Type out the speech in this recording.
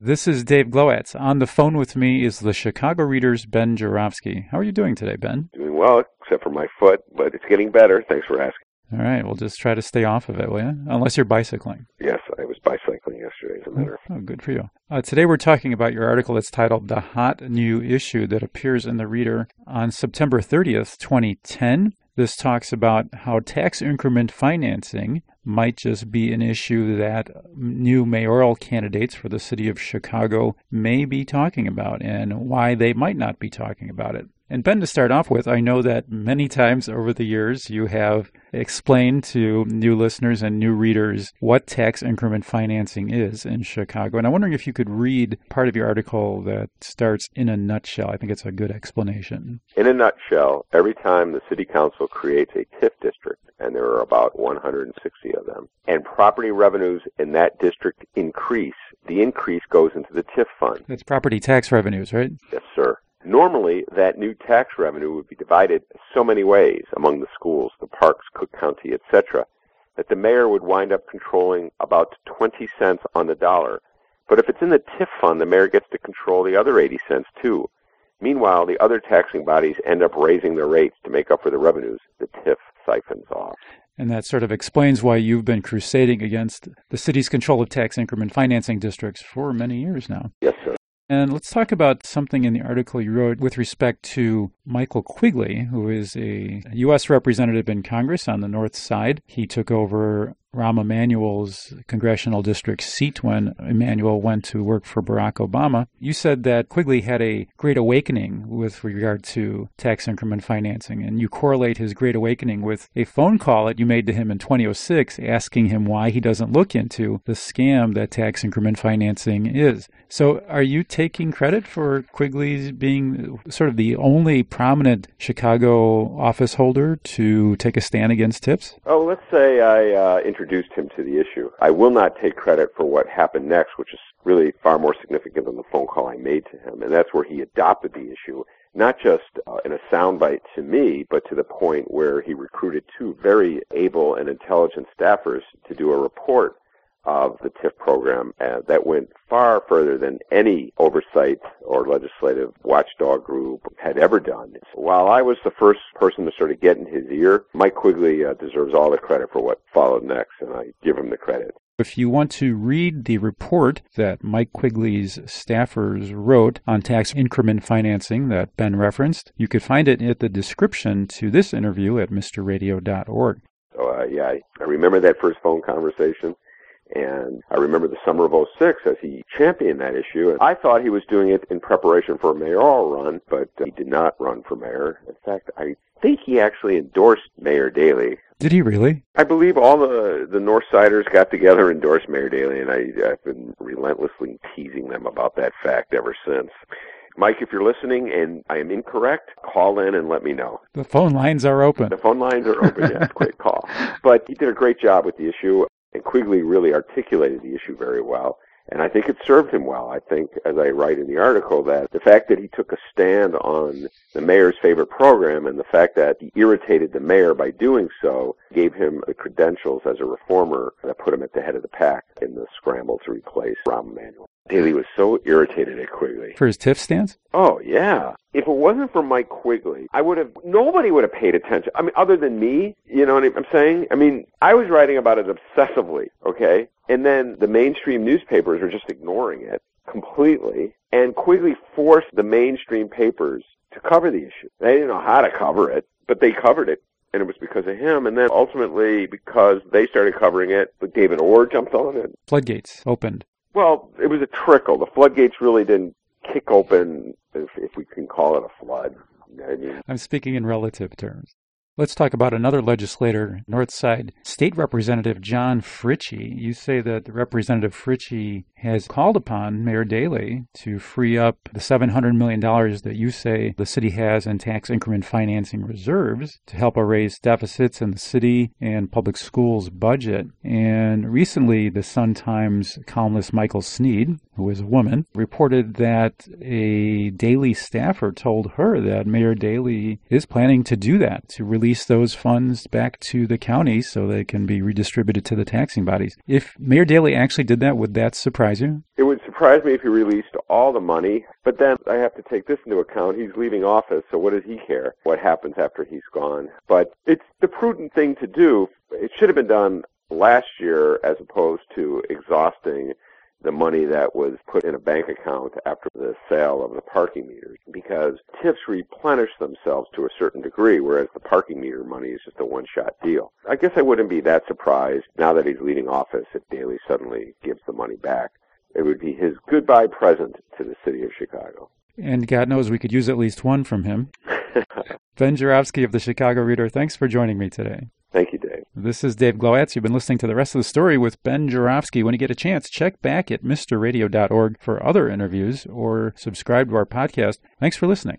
This is Dave Glowacz. On the phone with me is the Chicago Reader's Ben Joravsky. How are you doing today, Ben? Doing well, except for my foot, but it's getting better. Thanks for asking. All right, we'll just try to stay off of it, will you? Unless you're bicycling. Yes, I was bicycling yesterday, as a matter of fact. Oh, good for you. Today we're talking about your article that's titled The Hot New Issue that appears in the Reader on September 30th, 2010. This talks about how tax increment financing might just be an issue that new mayoral candidates for the city of Chicago may be talking about and why they might not be talking about it. And Ben, to start off with, I know that many times over the years you have explained to new listeners and new readers what tax increment financing is in Chicago. And I'm wondering if you could read part of your article that starts in a nutshell. I think it's a good explanation. In a nutshell, every time the city council creates a TIF district, and there are about 160 of them, and property revenues in that district increase, the increase goes into the TIF fund. That's property tax revenues, right? Yes, sir. Normally, that new tax revenue would be divided so many ways among the schools, the parks, Cook County, etc., that the mayor would wind up controlling about 20 cents on the dollar. But if it's in the TIF fund, the mayor gets to control the other 80 cents too. Meanwhile, the other taxing bodies end up raising their rates to make up for the revenues the TIF siphons off. And that sort of explains why you've been crusading against the city's control of tax increment financing districts for many years now. Yes, sir. And let's talk about something in the article you wrote with respect to Michael Quigley, who is a U.S. representative in Congress on the North Side. He took over Rahm Emanuel's congressional district seat when Emanuel went to work for Barack Obama. You said that Quigley had a great awakening with regard to tax increment financing, and you correlate his great awakening with a phone call that you made to him in 2006 asking him why he doesn't look into the scam that tax increment financing is. So are you taking credit for Quigley being sort of the only prominent Chicago office holder to take a stand against TIFs? Oh, let's say I introduced him to the issue. I will not take credit for what happened next, which is really far more significant than the phone call I made to him. And that's where he adopted the issue, not just in a soundbite to me, but to the point where he recruited two very able and intelligent staffers to do a report of the TIF program that went far further than any oversight or legislative watchdog group had ever done. While I was the first person to sort of get in his ear, Mike Quigley deserves all the credit for what followed next, and I give him the credit. If you want to read the report that Mike Quigley's staffers wrote on tax increment financing that Ben referenced, you could find it at the description to this interview at mrradio.org. So, I remember that first phone conversation. And I remember the summer of '06 as he championed that issue. And I thought he was doing it in preparation for a mayoral run, but he did not run for mayor. In fact, I think he actually endorsed Mayor Daley. Did he really? I believe all the Northsiders got together and endorsed Mayor Daley, and I've been relentlessly teasing them about that fact ever since. Mike, if you're listening and I am incorrect, call in and let me know. The phone lines are open. The phone lines are open, yes, quick call. But he did a great job with the issue. And Quigley really articulated the issue very well, and I think it served him well. I think, as I write in the article, that the fact that he took a stand on the mayor's favorite program and the fact that he irritated the mayor by doing so gave him the credentials as a reformer that put him at the head of the pack in the scramble to replace Rahm Emanuel. Daley was so irritated at Quigley. For his TIF stance? Oh, yeah. If it wasn't for Mike Quigley, nobody would have paid attention. I mean, other than me, you know what I'm saying? I mean, I was writing about it obsessively, okay? And then the mainstream newspapers were just ignoring it completely. And Quigley forced the mainstream papers to cover the issue. They didn't know how to cover it, but they covered it. And it was because of him. And then ultimately, because they started covering it, David Orr jumped on it. Floodgates opened. Well, it was a trickle. The floodgates really didn't kick open, if we can call it a flood. I mean, I'm speaking in relative terms. Let's talk about another legislator, Northside State Representative John Fritchie. You say that Representative Fritchie has called upon Mayor Daley to free up the $700 million that you say the city has in tax increment financing reserves to help erase deficits in the city and public schools budget. And recently, the Sun-Times columnist Michael Sneed, who is a woman, reported that a Daley staffer told her that Mayor Daley is planning to do that, to release release those funds back to the county so they can be redistributed to the taxing bodies. If Mayor Daley actually did that, would that surprise you? It would surprise me if he released all the money, but then I have to take this into account. He's leaving office, so what does he care what happens after he's gone? But it's the prudent thing to do. It should have been done last year as opposed to exhausting the money that was put in a bank account after the sale of the parking meters, because TIFs replenish themselves to a certain degree, whereas the parking meter money is just a one-shot deal. I guess I wouldn't be that surprised now that he's leaving office if Daley suddenly gives the money back. It would be his goodbye present to the city of Chicago. And God knows we could use at least one from him. Ben Joravsky of the Chicago Reader, thanks for joining me today. Thank you, Dave. This is Dave Glowacz. You've been listening to the rest of the story with Ben Joravsky. When you get a chance, check back at mrradio.org for other interviews or subscribe to our podcast. Thanks for listening.